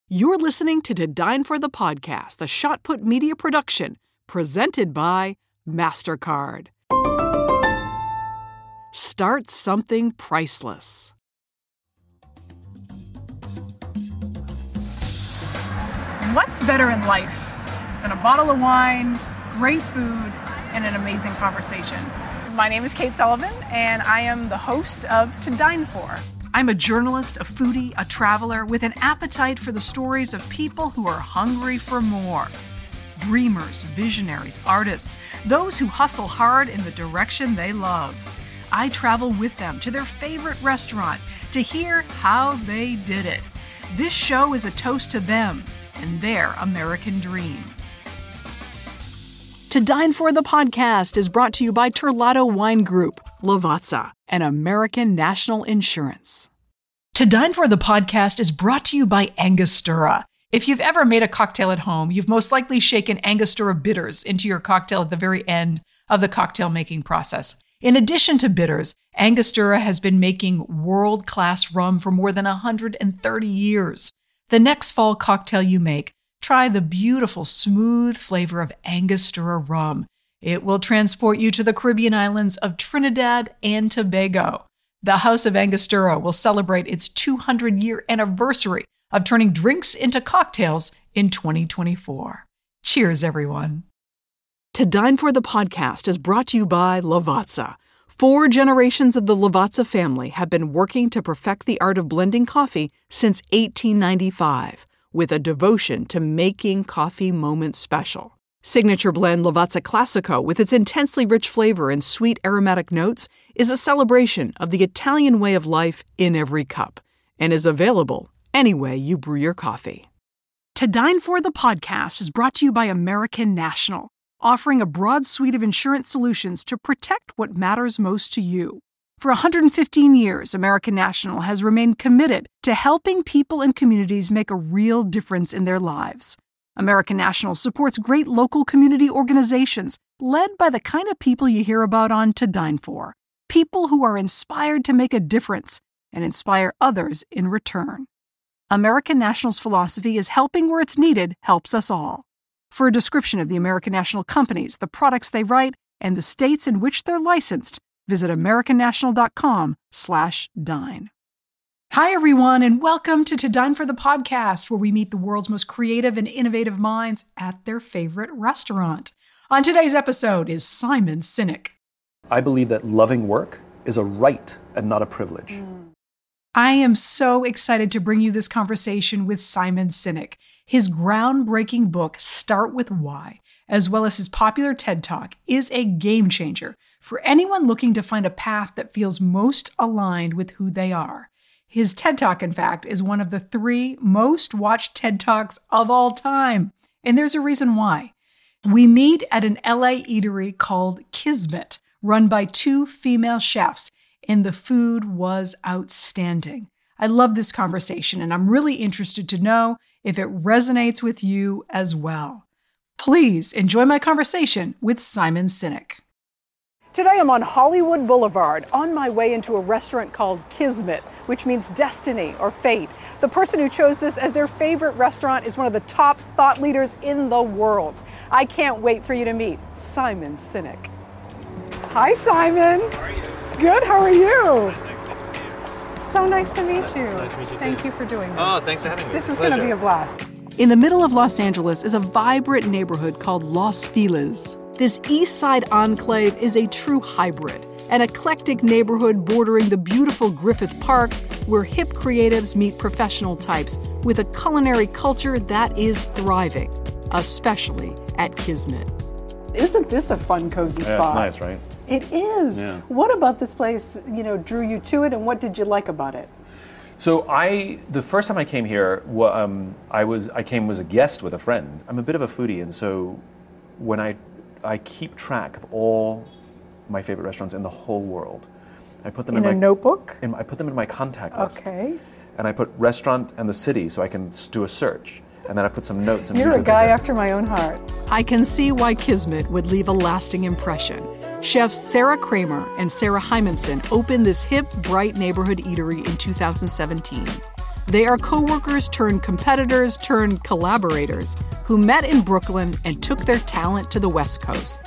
You're listening to Dine for the Podcast, a Shot Put Media production, presented by MasterCard. Start something priceless. What's better in life than a bottle of wine, great food, and an amazing conversation? My name is Kate Sullivan, and I am the host of To Dine For. I'm a journalist, a foodie, a traveler with an appetite for the stories of people who are hungry for more. Dreamers, visionaries, artists, those who hustle hard in the direction they love. I travel with them to their favorite restaurant to hear how they did it. This show is a toast to them and their American dream. To Dine For the Podcast is brought to you by Terlato Wine Group, Lavazza, and American National Insurance. To Dine For the Podcast is brought to you by Angostura. If you've ever made a cocktail at home, you've most likely shaken Angostura bitters into your cocktail at the very end of the cocktail making process. In addition to bitters, Angostura has been making world-class rum for more than 130 years. The next fall cocktail you make, try the beautiful, smooth flavor of Angostura rum. It will transport you to the Caribbean islands of Trinidad and Tobago. The House of Angostura will celebrate its 200-year anniversary of turning drinks into cocktails in 2024. Cheers, everyone. To Dine For the Podcast is brought to you by Lavazza. 4 generations of the Lavazza family have been working to perfect the art of blending coffee since 1895, with a devotion to making coffee moments special. Signature blend Lavazza Classico, with its intensely rich flavor and sweet aromatic notes, is a celebration of the Italian way of life in every cup, and is available any way you brew your coffee. To Dine For the Podcast is brought to you by American National, offering a broad suite of insurance solutions to protect what matters most to you. For 115 years, American National has remained committed to helping people and communities make a real difference in their lives. American National supports great local community organizations led by the kind of people you hear about on To Dine For, people who are inspired to make a difference and inspire others in return. American National's philosophy is helping where it's needed helps us all. For a description of the American National companies, the products they write, and the states in which they're licensed, visit americannational.com/dine. Hi, everyone, and welcome to Dine For the Podcast, where we meet the world's most creative and innovative minds at their favorite restaurant. On today's episode is Simon Sinek. I believe that loving work is a right and not a privilege. I am so excited to bring you this conversation with Simon Sinek. His groundbreaking book, Start With Why, as well as his popular TED Talk, is a game changer for anyone looking to find a path that feels most aligned with who they are. His TED Talk, in fact, is one of the 3 most watched TED Talks of all time. And there's a reason why. We meet at an LA eatery called Kismet, run by 2 female chefs, and the food was outstanding. I love this conversation, and I'm really interested to know if it resonates with you as well. Please enjoy my conversation with Simon Sinek. Today I'm on Hollywood Boulevard, on my way into a restaurant called Kismet, which means destiny or fate. The person who chose this as their favorite restaurant is one of the top thought leaders in the world. I can't wait for you to meet Simon Sinek. Hi, Simon. How are you? Good, how are you? Nice to see you. So nice to meet you. Nice to meet you too. Thank you for doing this. Oh, thanks for having me. This It's is a going to be pleasure. a blast. In the middle of Los Angeles is a vibrant neighborhood called Los Feliz. This East Side enclave is a true hybrid, an eclectic neighborhood bordering the beautiful Griffith Park, where hip creatives meet professional types with a culinary culture that is thriving, especially at Kismet. Isn't this a fun, cozy spot? Yeah, it's nice, right? It is. Yeah. What about this place, drew you to it, and what did you like about it? So the first time I came here, I came as a guest with a friend. I'm a bit of a foodie, and so when I keep track of all my favorite restaurants in the whole world. I put them in a notebook? I put them in my contact list. Okay. And I put restaurant and the city so I can do a search. And then I put some notes. And You're a guy after my own heart. I can see why Kismet would leave a lasting impression. Chefs Sarah Kramer and Sarah Hymanson opened this hip, bright neighborhood eatery in 2017. They are coworkers turned competitors turned collaborators who met in Brooklyn and took their talent to the West Coast.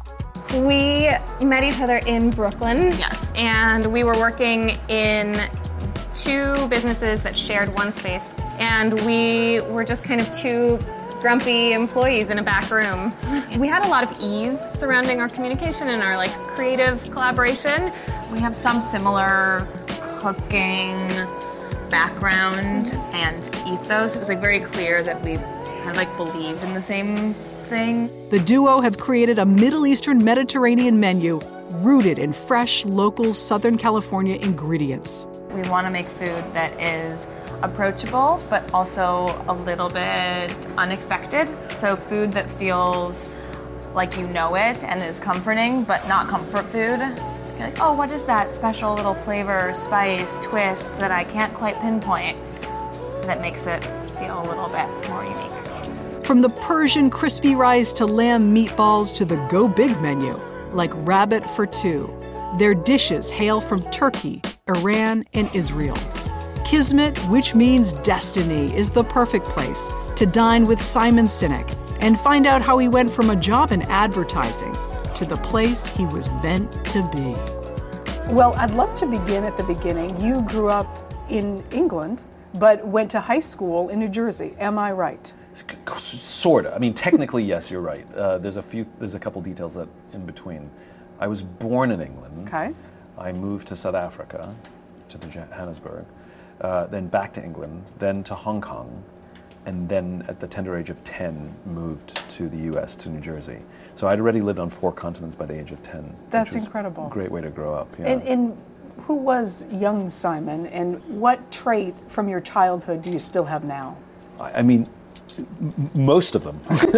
We met each other in Brooklyn. Yes. And we were working in 2 businesses that shared one space. And we were just kind of 2 grumpy employees in a back room. We had a lot of ease surrounding our communication and our creative collaboration. We have some similar cooking background and ethos. It was very clear that we kind of believed in the same thing. The duo have created a Middle Eastern Mediterranean menu rooted in fresh, local Southern California ingredients. We want to make food that is approachable, but also a little bit unexpected. So food that feels like you know it and is comforting, but not comfort food. You're like, oh, what is that special little flavor, spice, twist that I can't quite pinpoint that makes it feel a little bit more unique? From the Persian crispy rice to lamb meatballs to the Go Big menu, like rabbit for 2. Their dishes hail from Turkey, Iran, and Israel. Kismet, which means destiny, is the perfect place to dine with Simon Sinek and find out how he went from a job in advertising to the place he was meant to be. Well, I'd love to begin at the beginning. You grew up in England, but went to high school in New Jersey. Am I right? Sort of. I mean, technically, yes, you're right. There's a couple details that in between. I was born in England. Okay. I moved to South Africa, to Johannesburg, then back to England, then to Hong Kong, and then at the tender age of 10, moved to the U.S., to New Jersey. So I'd already lived on 4 continents by the age of 10. That's which was incredible. A great way to grow up. Yeah. And who was young Simon, and what trait from your childhood do you still have now? I mean, most of them.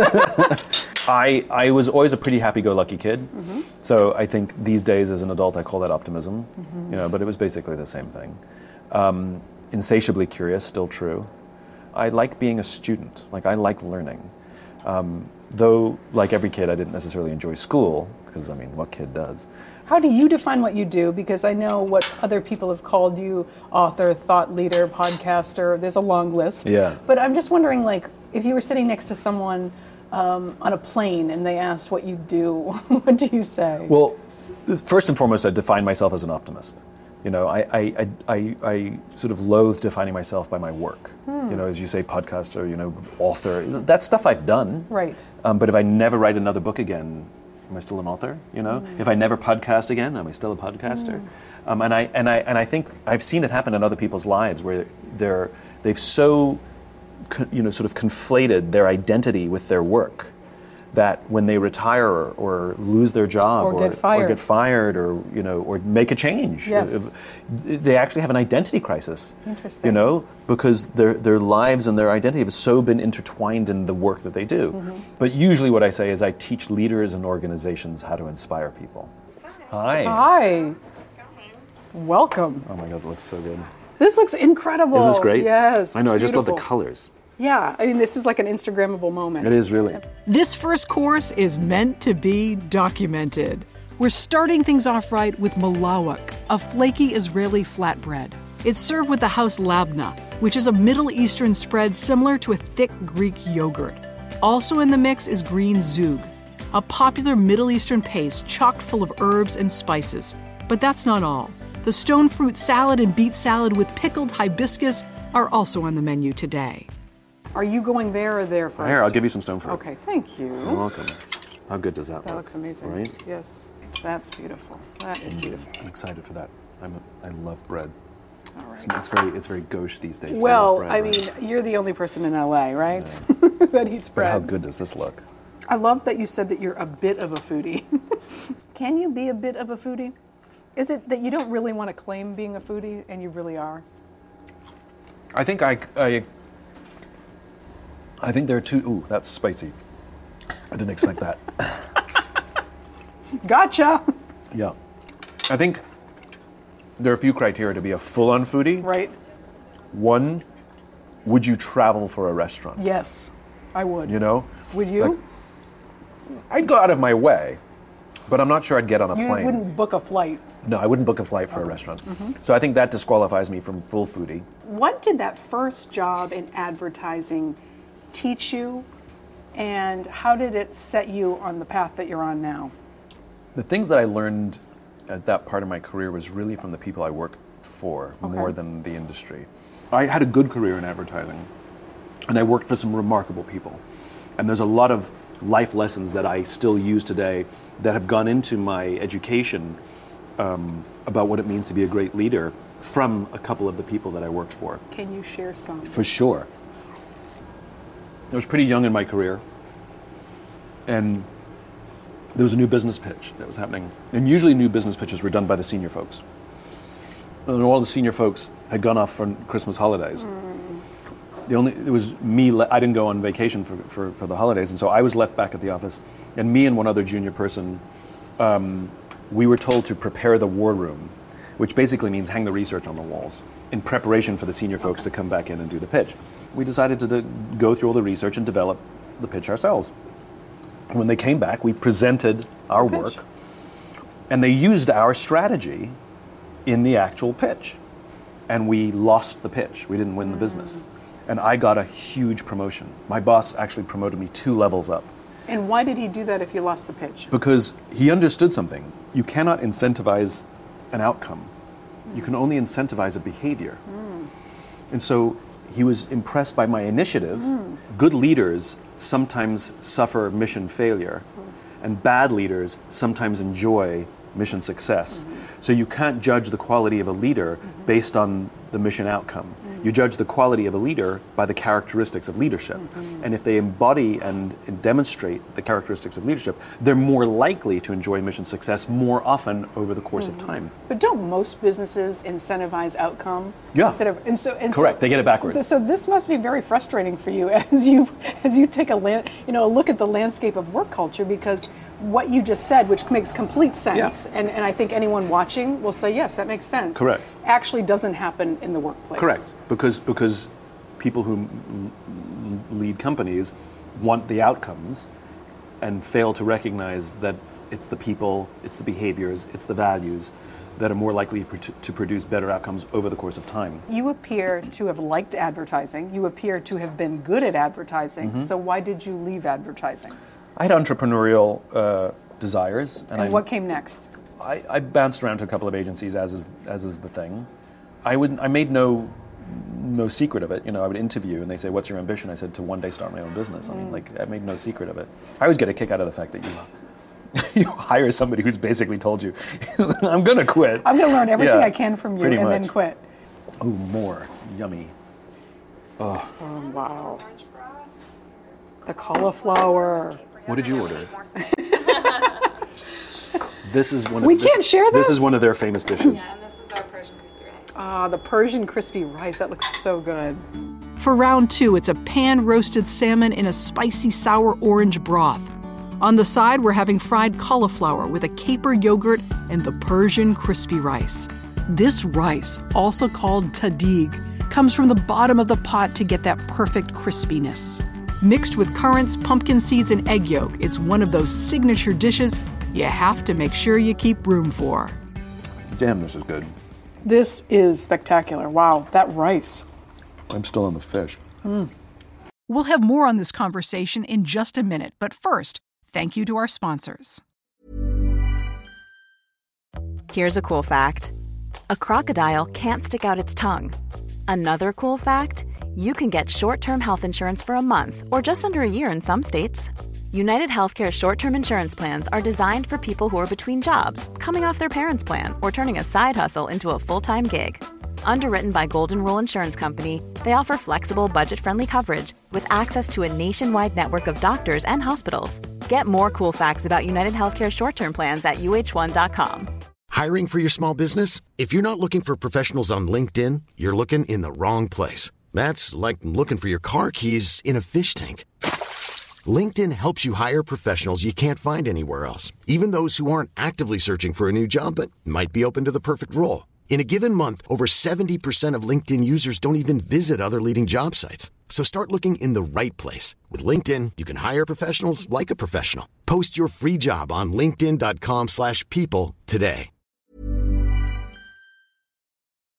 I was always a pretty happy-go-lucky kid. Mm-hmm. So I think these days as an adult I call that optimism, but it was basically the same thing. Insatiably curious, still true. I like being a student, I like learning. Though, like every kid, I didn't necessarily enjoy school, because what kid does? How do you define what you do? Because I know what other people have called you: author, thought leader, podcaster. There's a long list. Yeah. But I'm just wondering, if you were sitting next to someone on a plane and they asked what you do, what do you say? Well, first and foremost, I define myself as an optimist. I sort of loathe defining myself by my work. As you say, podcaster, author. That's stuff I've done. Right. But if I never write another book again, am I still an author? If I never podcast again, am I still a podcaster? And I think I've seen it happen in other people's lives where they've so sort of conflated their identity with their work that when they retire or lose their job or get fired or make a change, yes. They actually have an identity crisis. Interesting. Because their lives and their identity have so been intertwined in the work that they do. Mm-hmm. But usually what I say is I teach leaders and organizations how to inspire people. Hi. Hi. Welcome. Oh my God, that looks so good. This looks incredible. Is this great? Yes. I know, I just love the beautiful. colors. Yeah, this is like an Instagrammable moment. It is really. This first course is meant to be documented. We're starting things off right with malawak, a flaky Israeli flatbread. It's served with the house labna, which is a Middle Eastern spread similar to a thick Greek yogurt. Also in the mix is green zug, a popular Middle Eastern paste chock full of herbs and spices. But that's not all. The stone fruit salad and beet salad with pickled hibiscus are also on the menu today. Are you going there or there first? Here, I'll give you some stone fruit. Okay, thank you. You're welcome. How good does that look? That looks amazing. Right? Yes, that's beautiful. That is beautiful. I'm excited for that. I love bread. All right. It's very gauche these days. Well, bread, I right? mean, you're the only person in LA, right? Yeah. that eats But bread. how good does this look? I love that you said that you're a bit of a foodie. Can you be a bit of a foodie? Is it that you don't really want to claim being a foodie and you really are? I think I think there are two. Ooh, that's spicy. I didn't expect that. Gotcha. Yeah. I think there are a few criteria to be a full-on foodie. Right. One, would you travel for a restaurant? Yes, I would. Like, Would you? I'd go out of my way, but I'm not sure I'd get on a plane. You wouldn't book a flight. No, I wouldn't book a flight for a restaurant. So I think that disqualifies me from full foodie. What did that first job in advertising teach you, and how did it set you on the path that you're on now? The things that I learned at that part of my career was really from the people I worked for more than the industry. I had a good career in advertising, and I worked for some remarkable people. And there's a lot of life lessons that I still use today that have gone into my education about what it means to be a great leader from a couple of the people that I worked for. Can you share some? For sure. I was pretty young in my career, and there was a new business pitch that was happening. And usually new business pitches were done by the senior folks. And all the senior folks had gone off for Christmas holidays. It was me, I didn't go on vacation for the holidays, and so I was left back at the office. And me and one other junior person, we were told to prepare the war room, which basically means hang the research on the walls, in preparation for the senior folks to come back in and do the pitch. We decided to go through all the research and develop the pitch ourselves. And when they came back, we presented our work, and they used our strategy in the actual pitch. And we lost the pitch. We didn't win the business. And I got a huge promotion. My boss actually promoted me 2 levels up. And why did he do that if you lost the pitch? Because he understood something. You cannot incentivize an outcome. You can only incentivize a behavior. And so he was impressed by my initiative. Good leaders sometimes suffer mission failure, and bad leaders sometimes enjoy mission success. So you can't judge the quality of a leader based on the mission outcome. You judge the quality of a leader by the characteristics of leadership. And if they embody and demonstrate the characteristics of leadership, they're more likely to enjoy mission success more often over the course of time. But don't most businesses incentivize outcome? Yeah. Correct. They get it backwards. So this must be very frustrating for you as you take a look at the landscape of work culture, because what you just said, which makes complete sense, and I think anyone watching will say, yes, that makes sense. Correct. Actually doesn't happen in the workplace. Correct. Because people who lead companies want the outcomes and fail to recognize that it's the people, it's the behaviors, it's the values that are more likely to produce better outcomes over the course of time. You appear to have liked advertising. You appear to have been good at advertising. So why did you leave advertising? I had entrepreneurial desires. And what came next? I bounced around to a couple of agencies, as is the thing. I made no secret of it. I would interview and they say, "What's your ambition?" I said, "To one day start my own business." I mean, I made no secret of it. I always get a kick out of the fact that you hire somebody who's basically told you, "I'm going to quit. I'm going to learn everything I can from you and then quit." Oh, more yummy. Oh wow. The cauliflower. What did you order? This is one. We can't share this. This is one of their famous dishes. Yeah, and this is our Persian crispy rice. Ah, the Persian crispy rice. That looks so good. For round 2, it's a pan-roasted salmon in a spicy sour orange broth. On the side, we're having fried cauliflower with a caper yogurt and the Persian crispy rice. This rice, also called tahdig, comes from the bottom of the pot to get that perfect crispiness. Mixed with currants, pumpkin seeds, and egg yolk, it's one of those signature dishes you have to make sure you keep room for. Damn, this is good. This is spectacular. Wow, that rice. I'm still on the fish. We'll have more on this conversation in just a minute, but first, thank you to our sponsors. Here's a cool fact. A crocodile can't stick out its tongue. Another cool fact, you can get short-term health insurance for a month or just under a year in some states. United Healthcare short-term insurance plans are designed for people who are between jobs, coming off their parents' plan, or turning a side hustle into a full-time gig. Underwritten by Golden Rule Insurance Company, they offer flexible, budget-friendly coverage with access to a nationwide network of doctors and hospitals. Get more cool facts about United Healthcare short-term plans at uh1.com. Hiring for your small business? If you're not looking for professionals on LinkedIn, you're looking in the wrong place. That's like looking for your car keys in a fish tank. LinkedIn helps you hire professionals you can't find anywhere else, even those who aren't actively searching for a new job but might be open to the perfect role. In a given month, over 70% of LinkedIn users don't even visit other leading job sites. So start looking in the right place. With LinkedIn, you can hire professionals like a professional. Post your free job on linkedin.com/people today.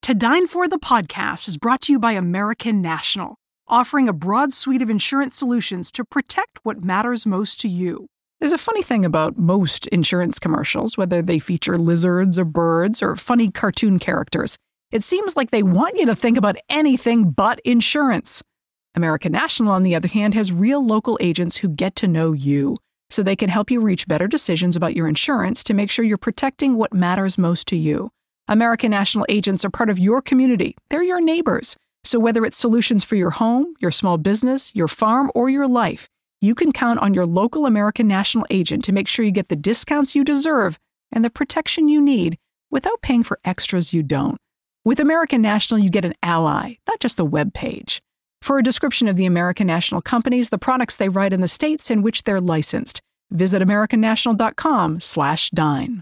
To Dine For the podcast is brought to you by American National, offering a broad suite of insurance solutions to protect what matters most to you. There's a funny thing about most insurance commercials, whether they feature lizards or birds or funny cartoon characters. It seems like they want you to think about anything but insurance. American National, on the other hand, has real local agents who get to know you, so they can help you reach better decisions about your insurance to make sure you're protecting what matters most to you. American National agents are part of your community. They're your neighbors. So whether it's solutions for your home, your small business, your farm, or your life, you can count on your local American National agent to make sure you get the discounts you deserve and the protection you need without paying for extras you don't. With American National, you get an ally, not just a web page. For a description of the American National companies, the products they write, in the states in which they're licensed, visit americannational.com/dine.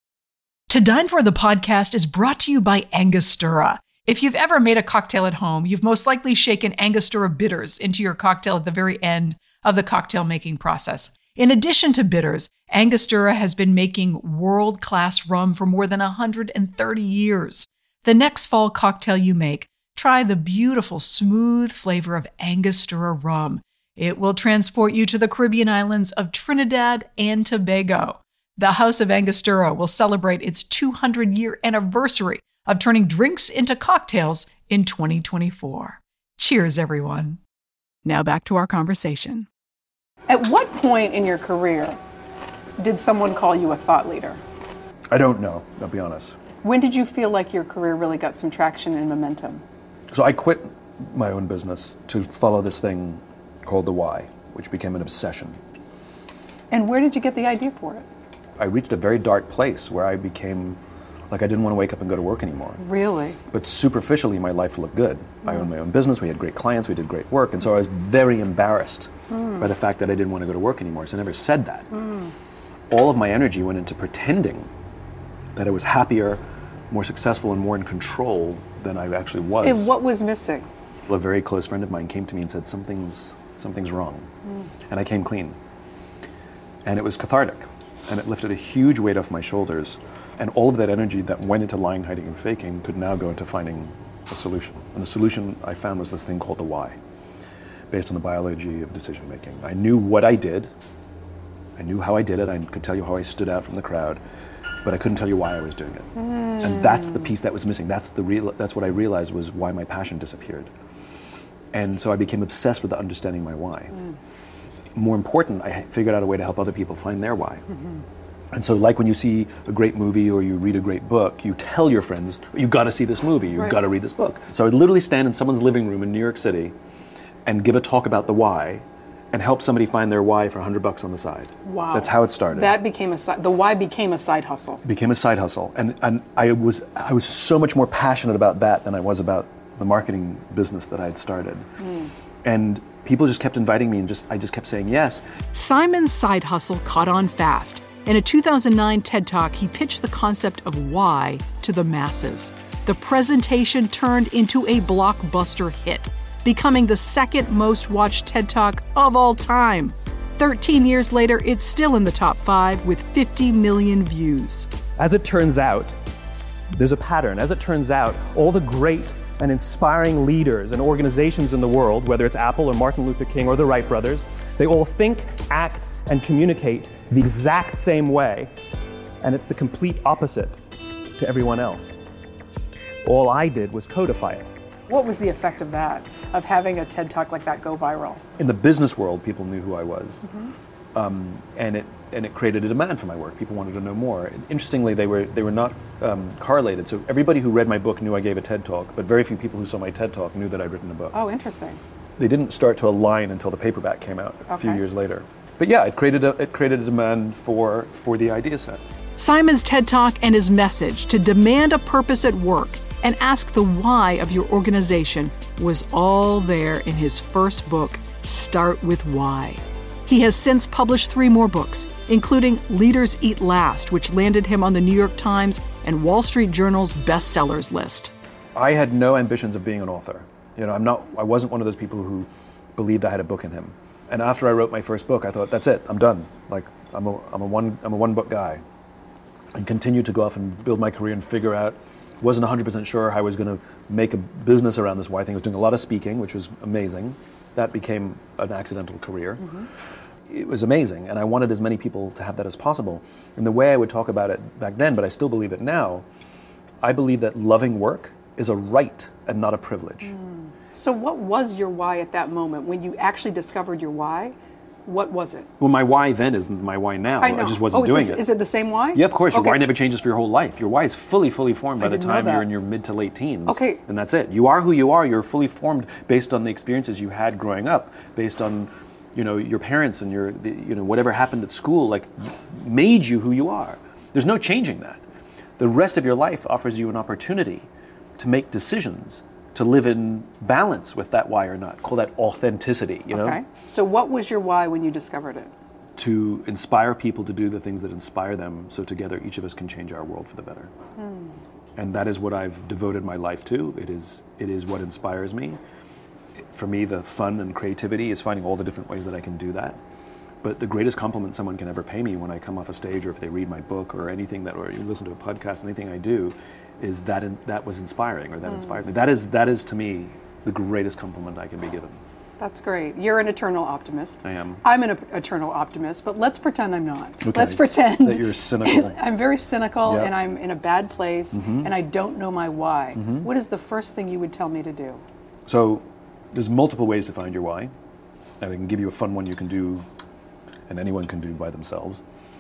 To Dine For the podcast is brought to you by Angostura. If you've ever made a cocktail at home, you've most likely shaken Angostura bitters into your cocktail at the very end of the cocktail making process. In addition to bitters, Angostura has been making world-class rum for more than 130 years. The next fall cocktail you make, try the beautiful, smooth flavor of Angostura rum. It will transport you to the Caribbean islands of Trinidad and Tobago. The House of Angostura will celebrate its 200-year anniversary of turning drinks into cocktails in 2024. Cheers, everyone. Now back to our conversation. At what point in your career did someone call you a thought leader? I don't know, I'll be honest. When did you feel like your career really got some traction and momentum? So I quit my own business to follow this thing called the why, which became an obsession. And where did you get the idea for it? I reached a very dark place where I became like I didn't want to wake up and go to work anymore. Really? But superficially, my life looked good. I owned my own business, we had great clients, we did great work, and so I was very embarrassed by the fact that I didn't want to go to work anymore, so I never said that. All of my energy went into pretending that I was happier, more successful, and more in control than I actually was. And what was missing? A very close friend of mine came to me and said, something's wrong. And I came clean. And it was cathartic. And it lifted a huge weight off my shoulders. And all of that energy that went into lying, hiding, and faking could now go into finding a solution. And the solution I found was this thing called the why, based on the biology of decision making. I knew what I did. I knew how I did it. I could tell you how I stood out from the crowd, but I couldn't tell you why I was doing it. And that's the piece that was missing. That's what I realized was why my passion disappeared. And so I became obsessed with understanding my why. More important, I figured out a way to help other people find their why. And so like when you see a great movie or you read a great book, you tell your friends, you've got to see this movie, you've got to read this book. So I'd literally stand in someone's living room in New York City and give a talk about the why and help somebody find their why for $100 on the side. Wow. That's how it started. That became the why became a side hustle. It became a side hustle. And I was so much more passionate about that than I was about the marketing business that I had started. And people just kept inviting me and I just kept saying yes. Simon's side hustle caught on fast. In a 2009 TED Talk, he pitched the concept of why to the masses. The presentation turned into a blockbuster hit, becoming the second most watched TED Talk of all time. 13 years later, it's still in the top 5 with 50 million views. As it turns out, there's a pattern. As it turns out, all the great and inspiring leaders and organizations in the world, whether it's Apple or Martin Luther King or the Wright brothers, they all think, act, and communicate the exact same way, and it's the complete opposite to everyone else. All I did was codify it. What was the effect of that, of having a TED Talk like that go viral? In the business world, people knew who I was. And it created a demand for my work. People wanted to know more. Interestingly, they were not correlated. So everybody who read my book knew I gave a TED Talk, but very few people who saw my TED Talk knew that I'd written a book. Oh, interesting. They didn't start to align until the paperback came out a few years later. But yeah, it created a demand for the idea set. Simon's TED Talk and his message to demand a purpose at work and ask the why of your organization was all there in his first book, Start With Why. He has since published 3 more books, including Leaders Eat Last, which landed him on the New York Times and Wall Street Journal's bestsellers list. I had no ambitions of being an author. I wasn't one of those people who believed I had a book in him. And after I wrote my first book, I thought, that's it, I'm done. Like, I'm a one book guy. And continued to go off and build my career and figure out Wasn't 100% sure how I was going to make a business around this why thing. I was doing a lot of speaking, which was amazing. That became an accidental career. It was amazing, and I wanted as many people to have that as possible. And the way I would talk about it back then, but I still believe it now, I believe that loving work is a right and not a privilege. So what was your why at that moment? When you actually discovered your why, what was it? Well, my why then isn't my why now. I know. I just wasn't doing it. Is it the same why? Yeah, of course. Your Okay. why never changes for your whole life. Your why is fully formed by the didn't know time that. you're in your mid to late teens. Okay. And that's it. You are who you are. You're fully formed based on the experiences you had growing up, based on, your parents and whatever happened at school, like, made you who you are. There's no changing that. The rest of your life offers you an opportunity to make decisions, to live in balance with that why or not. Call that authenticity, Okay. So what was your why when you discovered it? To inspire people to do the things that inspire them, so together each of us can change our world for the better. And that is what I've devoted my life to. It is what inspires me. For me, the fun and creativity is finding all the different ways that I can do that. But the greatest compliment someone can ever pay me when I come off a stage, or if they read my book, or anything or you listen to a podcast, anything I do, is that was inspiring, or that inspired me. That is to me the greatest compliment I can be given. That's great. You're an eternal optimist. I am. I'm an eternal optimist, but let's pretend I'm not. Okay. Let's pretend that you're cynical. I'm very cynical, Yep. and I'm in a bad place, and I don't know my why. What is the first thing you would tell me to do? So there's multiple ways to find your why, and I can give you a fun one you can do, and anyone can do by themselves.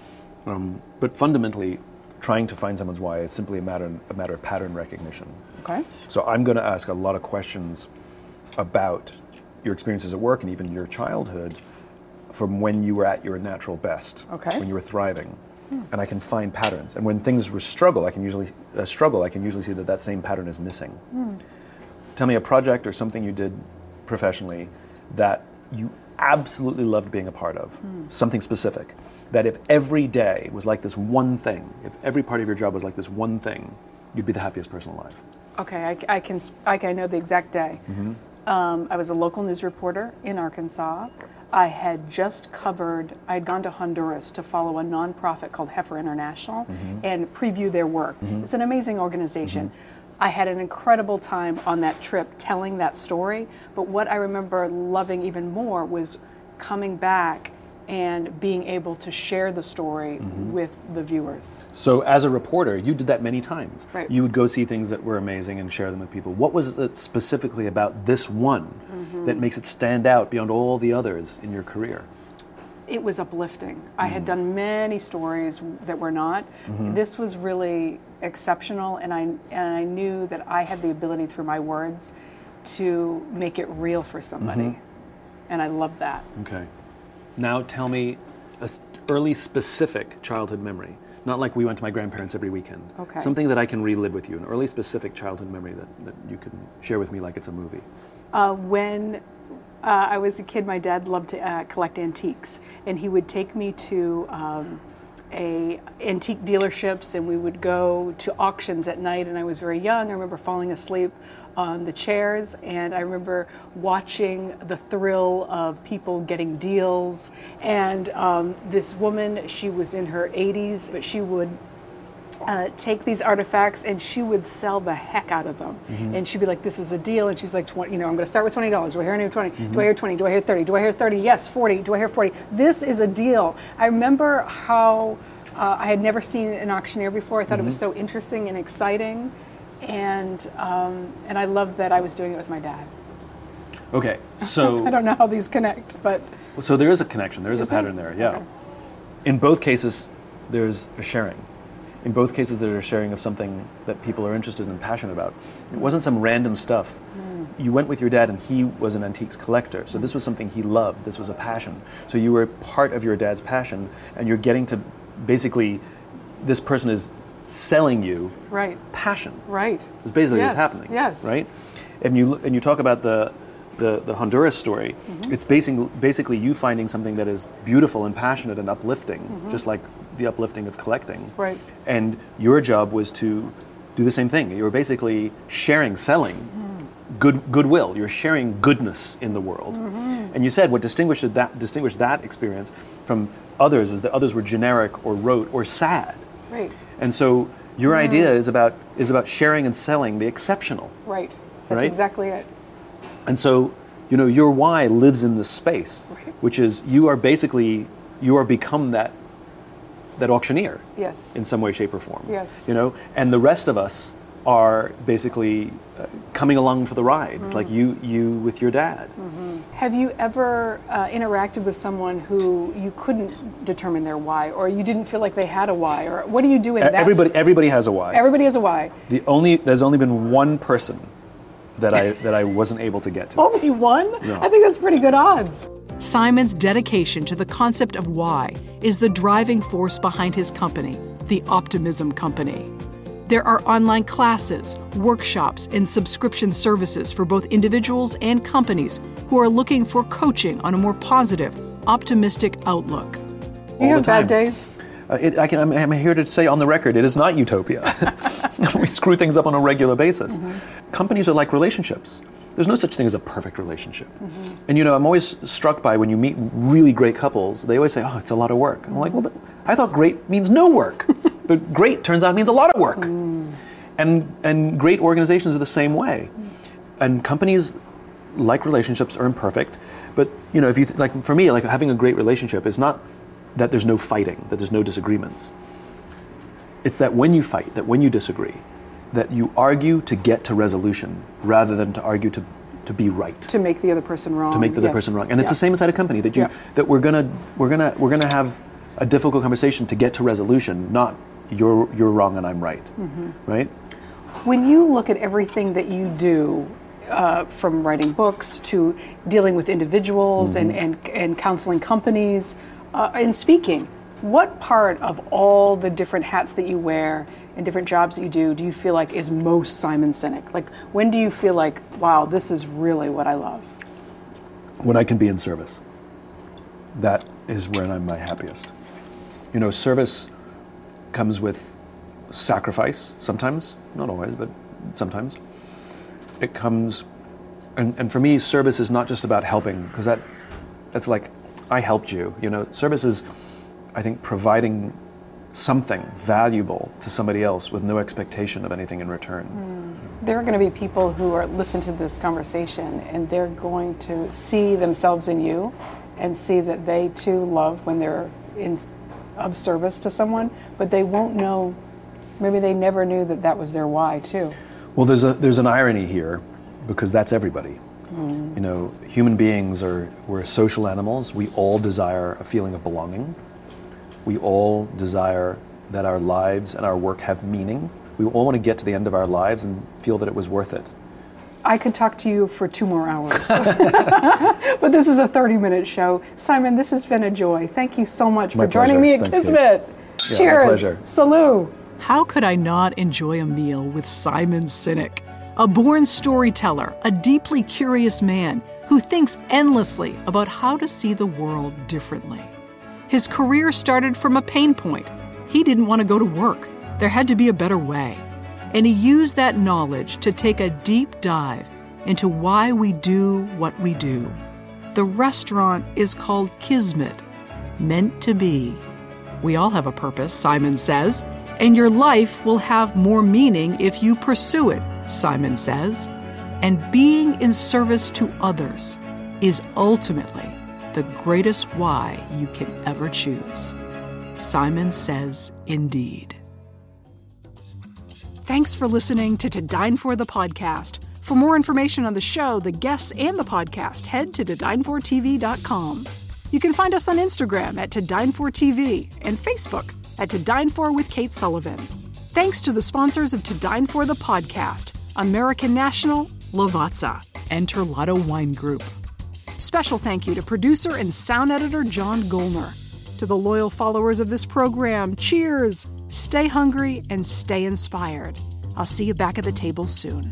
But fundamentally, trying to find someone's why is simply a matter of pattern recognition. Okay. So I'm going to ask a lot of questions about your experiences at work and even your childhood from when you were at your natural best, Okay. when you were thriving. And I can find patterns. And when things were struggle, I can usually see that same pattern is missing. Tell me a project or something you did professionally that you absolutely loved being a part of, something specific, that if every day was like this one thing, if every part of your job was like this one thing, you'd be the happiest person alive. Okay, I know the exact day. I was a local news reporter in Arkansas. I had gone to Honduras to follow a nonprofit called Heifer International and preview their work. It's an amazing organization. I had an incredible time on that trip telling that story, but what I remember loving even more was coming back and being able to share the story with the viewers. So as a reporter, you did that many times. Right. You would go see things that were amazing and share them with people. What was it specifically about this one that makes it stand out beyond all the others in your career? It was uplifting. I had done many stories that were not. This was really exceptional, and I knew that I had the ability through my words to make it real for somebody. And I loved that. Okay. Now tell me an early specific childhood memory. Not like we went to my grandparents every weekend. Okay. Something that I can relive with you, an early specific childhood memory that you can share with me like it's a movie. When I was a kid, my dad loved to collect antiques, and he would take me to antique dealerships, and we would go to auctions at night, and I was very young. I remember falling asleep on the chairs, and I remember watching the thrill of people getting deals. And this woman, she was in her 80s, but she would take these artifacts and she would sell the heck out of them. And she'd be like, this is a deal. And she's like, I'm going to start with $20. Do I hear any 20? Do I hear 20? Do I hear 30? Do I hear 30? Yes, 40. Do I hear 40? This is a deal. I remember how I had never seen an auctioneer before. I thought it was so interesting and exciting. And I loved that I was doing it with my dad. Okay, so I don't know how these connect, but so there is a connection. There is a pattern there. Yeah. Okay. In both cases, there's a sharing. In both cases, there's a sharing of something that people are interested and passionate about. It wasn't some random stuff. You went with your dad, and he was an antiques collector. So this was something he loved. This was a passion. So you were part of your dad's passion, and you're getting to basically, this person is selling you passion. Right. It's basically Yes, what's happening. yes. Right. And you talk about the Honduras story. It's basically you finding something that is beautiful and passionate and uplifting, just like the uplifting of collecting. Right. And your job was to do the same thing. You were basically selling goodwill. You're sharing goodness in the world. And you said what distinguished that experience from others is that others were generic or rote or sad. Right. And so Your idea is about sharing and selling the exceptional. Right. That's exactly it. And so, your why lives in this space, which is you are become that auctioneer. Yes. In some way, shape, or form. Yes. And the rest of us are basically coming along for the ride, like you with your dad. Have you ever interacted with someone who you couldn't determine their why, or you didn't feel like they had a why, or what do you do in that? Everybody has a why. Everybody has a why. There's only been one person that I wasn't able to get to. Only one? No. I think that's pretty good odds. Simon's dedication to the concept of why is the driving force behind his company, the Optimism Company. There are online classes, workshops, and subscription services for both individuals and companies who are looking for coaching on a more positive, optimistic outlook. You have bad days? I'm here to say on the record, it is not utopia. We screw things up on a regular basis. Companies are like relationships. There's no such thing as a perfect relationship. And I'm always struck by when you meet really great couples, they always say, oh, it's a lot of work. I'm like, well, I thought great means no work. But great turns out means a lot of work. And great organizations are the same way. And companies, like relationships, are imperfect. But if you for me, having a great relationship is not that there's no fighting, that there's no disagreements. It's that when you fight, that when you disagree, that you argue to get to resolution rather than to argue to be right. To make the other person wrong. To make the other person wrong. And it's the same inside a company, that we're gonna have a difficult conversation to get to resolution, not you're wrong and I'm right. Right? When you look at everything that you do, from writing books to dealing with individuals and counseling companies, and speaking, what part of all the different hats that you wear and different jobs that you do you feel like is most Simon Sinek? Like, when do you feel like, wow, this is really what I love? When I can be in service. That is when I'm my happiest. Service comes with sacrifice sometimes, not always, but sometimes. It comes, and for me, service is not just about helping, because that's like, I helped you. Service is, I think, providing something valuable to somebody else with no expectation of anything in return. There are going to be people who are listening to this conversation, and they're going to see themselves in you and see that they too love when they're of service to someone, but they won't know, maybe they never knew that was their why too. Well, there's an irony here, because that's everybody. Human beings we're social animals. We all desire a feeling of belonging. We all desire that our lives and our work have meaning. We all want to get to the end of our lives and feel that it was worth it. I could talk to you for 2 more hours. But this is a 30-minute show. Simon, this has been a joy. Thank you so much for joining me at Kismet. Cheers. Yeah, my pleasure. Salud. How could I not enjoy a meal with Simon Sinek? A born storyteller, a deeply curious man who thinks endlessly about how to see the world differently. His career started from a pain point. He didn't want to go to work. There had to be a better way. And he used that knowledge to take a deep dive into why we do what we do. The restaurant is called Kismet, meant to be. We all have a purpose, Simon says, and your life will have more meaning if you pursue it, Simon says. And being in service to others is ultimately the greatest why you can ever choose. Simon says, indeed. Thanks for listening to Dine For the podcast. For more information on the show, the guests, and the podcast, head to todinefortv.com. You can find us on Instagram at ToDineForTV and Facebook at To Dine For with Kate Sullivan. Thanks to the sponsors of To Dine For the podcast, American National, Lavazza, and Terlato Wine Group. Special thank you to producer and sound editor John Golner. To the loyal followers of this program, cheers! Stay hungry and stay inspired. I'll see you back at the table soon.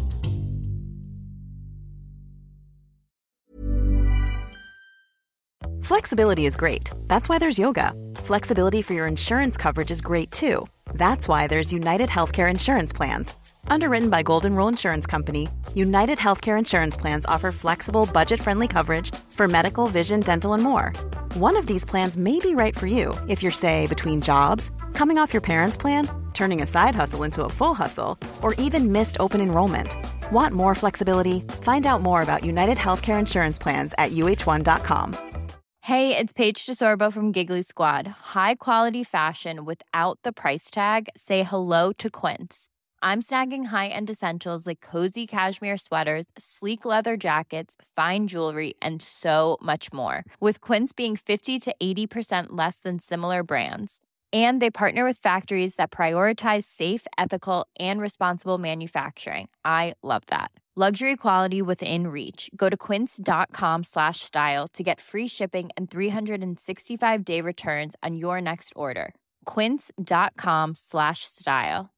Flexibility is great. That's why there's yoga. Flexibility for your insurance coverage is great too. That's why there's United Healthcare Insurance Plans. Underwritten by Golden Rule Insurance Company, United Healthcare Insurance Plans offer flexible, budget-friendly coverage for medical, vision, dental, and more. One of these plans may be right for you if you're, say, between jobs, coming off your parents' plan, turning a side hustle into a full hustle, or even missed open enrollment. Want more flexibility? Find out more about United Healthcare Insurance Plans at uh1.com. Hey, it's Paige DeSorbo from Giggly Squad. High quality fashion without the price tag. Say hello to Quince. I'm snagging high-end essentials like cozy cashmere sweaters, sleek leather jackets, fine jewelry, and so much more. With Quince being 50 to 80% less than similar brands. And they partner with factories that prioritize safe, ethical, and responsible manufacturing. I love that. Luxury quality within reach. Go to quince.com/style to get free shipping and 365-day returns on your next order. Quince.com/style.